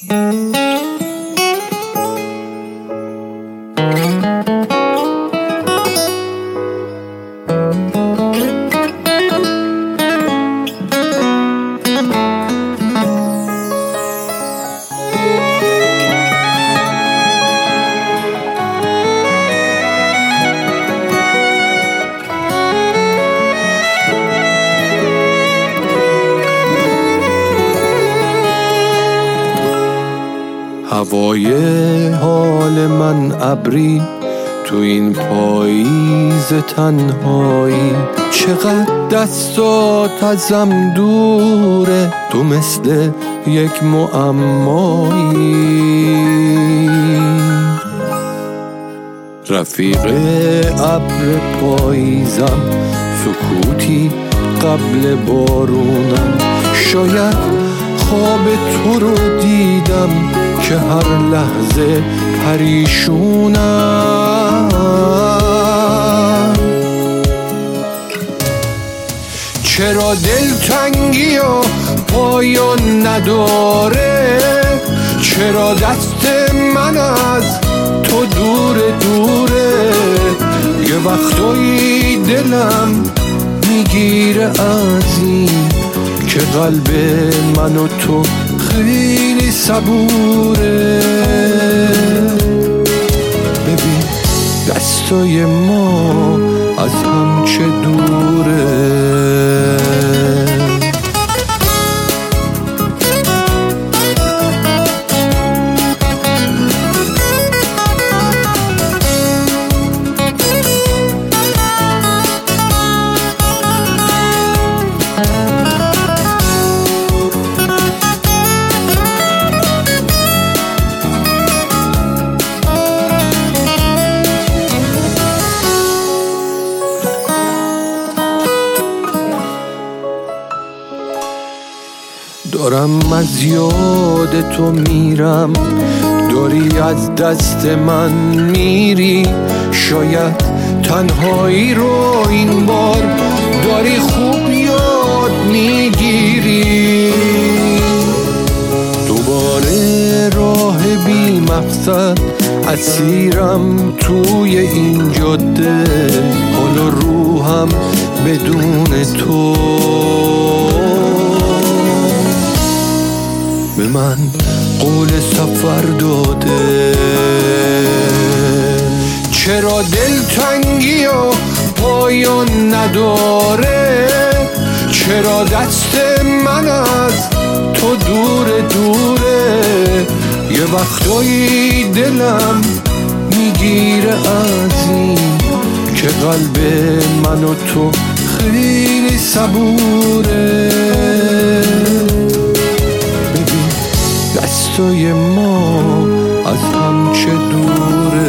هوای حال من ابری تو این پاییز تنهایی، چقدر دستات ازم دوره، تو مثل یک معمایی. رفیق ابر پاییزم، سکوتی قبل بارونم، شاید خواب تو رو دیدم که هر لحظه پریشونم. چرا دلتنگی و پایان نداره، چرا دست من از تو دوره دوره، یه وقتایی دلم میگیره از این که قلب من و تو خیلی صبوره. ببین دستای ما از هم چه دوره. دارم از یاد تو میرم، داری از دست من میری، شاید تنهایی رو این بار داری خوب یاد میگیری. دوباره راه بی مقصد اسیرم توی این جاده، حال و روحم بدون تو به من قول سفر داده. چرا دلتنگی و پایان نداره، چرا دست من از تو دوره دوره، یه وقتایی دلم میگیره از این که قلب من و تو خیلی صبوره. دستای ما از هم چه دوره.